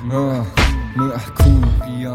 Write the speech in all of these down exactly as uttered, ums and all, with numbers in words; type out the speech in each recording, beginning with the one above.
محکوم بیام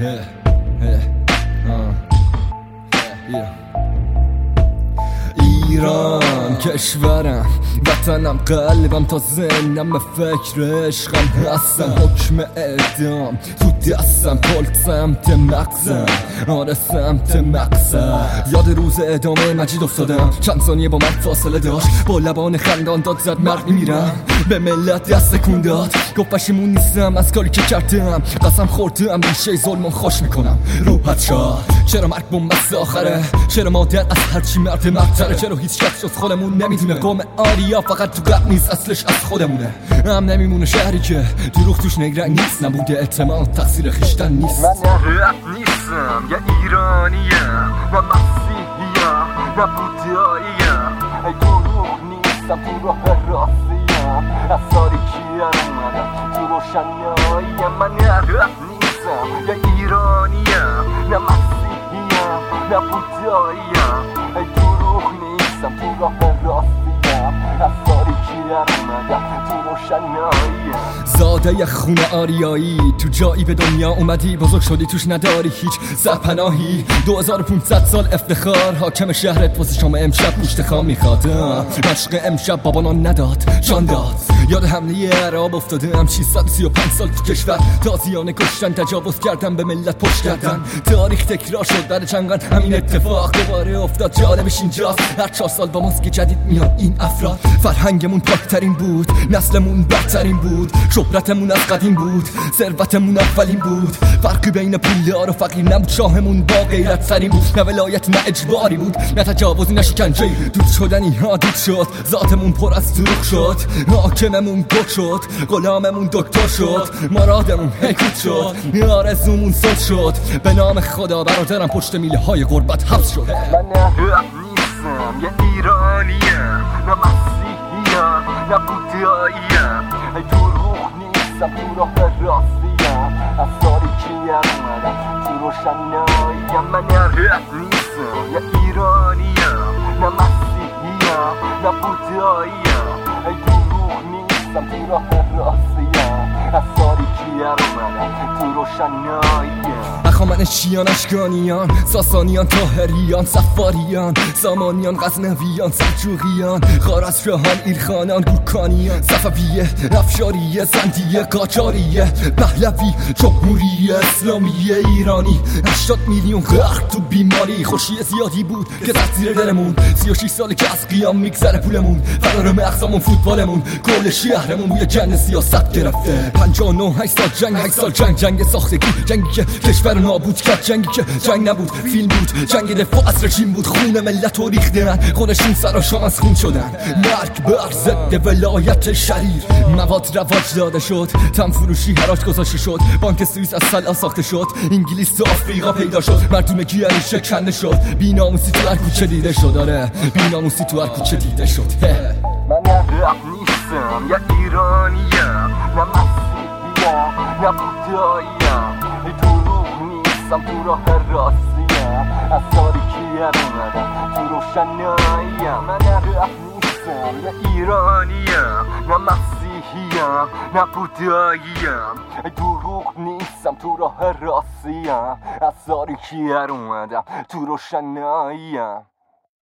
ایران کشورم، وطنم، قلبم تا ذهنم، فکر عشقم هستم، حکم اعدام تو دستم، پل سمت مغزم، آره سمت مقصد. یاد روز ادامه مجید افتادم، چند ثانیه با مرد فاصله داشت، با لبان خندان داد زد مرد میمیرم، به ملت دست کن داد، گفت پشیمون نیستم از کاری که کردم، قسم خوردم ریشه ظلمو خوش میکنم. روحت شاد، چرا مرگ بنبست آخره، چرا مادر از هرچی مرد مرتره، چرا هیچ کس جز خودمون نمیدونه قوم آریا فقط تو قلب نیست، اصلش از خودمونه. هم نمیمونه شهری که دروغ توش نگرنگ نیست، نبوده اعتماد تقصیر خیشتن نیست. من نه رپ نیستم، یه ایرانیم، نه مسیحیم، نه بوداییم، ای دروغ نیستم، تو راه راستیم، از تاریکیم اومدم تو روشناییم. من نه رپ نیستم، یه ایرانیم، نه مسیحیم، نه بوداییم، ای دروغ نیستم، تو راه راستیم، از تاریکیم اومدم تو روشناییم. زاده ی خونه آریایی، تو جایی به دنیا اومدی، بزرگ شدی توش نداری هیچ سرپناهی. دو هزار و پونصد سال افتخار، حاکم شهرت واسه شما امشب گوشت خام میخواد. مشق امشب بابانان نداد جان داد، یاد حمله عرب افتادم. ششصد و سی و پنج سال تو کشور تازیانه کشتن، تجاوز کردن به ملت، پشت کردن. تاریخ تکرار شد بعد چند قرن همین اتفاق دوباره افتاد. جالبش اینجاست هر چهار سال با ماسک جدید میان این افراد. فرهنگمون پاکترین بود، نسلمون بهترین بود، شهرتمون از قدیم بود، ثروتمون اولین بود. فرقی بین پولدار و فقیر نبود، شاهمون با غیرت سرین بود. نه ولایت نه اجباری بود، نه تجاوزی نه شکنجه. دود شدنی ها دود شد، ذاتمون پر از دروغ شد. حاکممون گل شد، غلاممون دکتر شد، مرادمون حکومت شد، آرزومون صلح شد. به نام خدا برادرم پشت میله های غربت حبس شد. من نه رپ نیستم، یه ایرانیم، نه مسیحیم، نه بوداییم، ای دروغ نیستم، تو راه راستیم، از تاریکیم اومدم تو روشناییم. من نه رپ نیستم، یه ایرانیم، نه مسیحیم، نه بوداییم، ای دروغ نیستم، تو راه راستیم، از تاریکیم اومدم تو روشناییم. اخامنشیان، اشکانیان، ساسانیان، طاهریان، صفاریان، سامانیان، غزنویان، سلجوقیان، خوارزمشاهان، ایلخانان، گورکانیان، صفویه، افشاریه، زندیه، قاجاریه، پهلوی، جمهوری اسلامی ایرانی. هشتاد میلیون غرق تو بیماری، خوشی زیادی بود که زد زیر دلمون. سی و شش ساله که از قیام میگذره پولمون، فرار مغزمون، فوتبالمون، کل شهرمون بوی جنگ سیاست گرفته. پنجاه و نه هشت سال جنگ، هشت سال جنگ، جنگ ساختگی، جنگی که کشور نابود کرد، جنگی که جنگ نبود فیلم بود، جنگ دفاع از رژیم بود. خون ملت رو ریختن، خودشون سراشام از خون شدن. مرگ بر ضد ولایت شریر، مواد رواج داده شد، تم فروشی حراج گذاشته شد، بانک سوئیس از سلا ساخته شد، انگلیس تو آفریقا پیدا شد، مردمگی یعنی شکنده شد. بی‌ناموسی تو هر کوچه دیده شد، آره بی‌ناموسی تو هر کوچه دیده شد. من نه رپ نیستم، یه ایرانیم، نه مسیحیم، نه بوداییم، ای دروغ نیستم، تو راه راستیم، از تاریکیم اومدم تو روشناییم. من نه رپ نیستم، یه ایرانیم، نه مسیحیم، نه بوداییم، ای دروغ نیستم، تو راه راستیم، از تاریکیم اومدم تو روشناییم.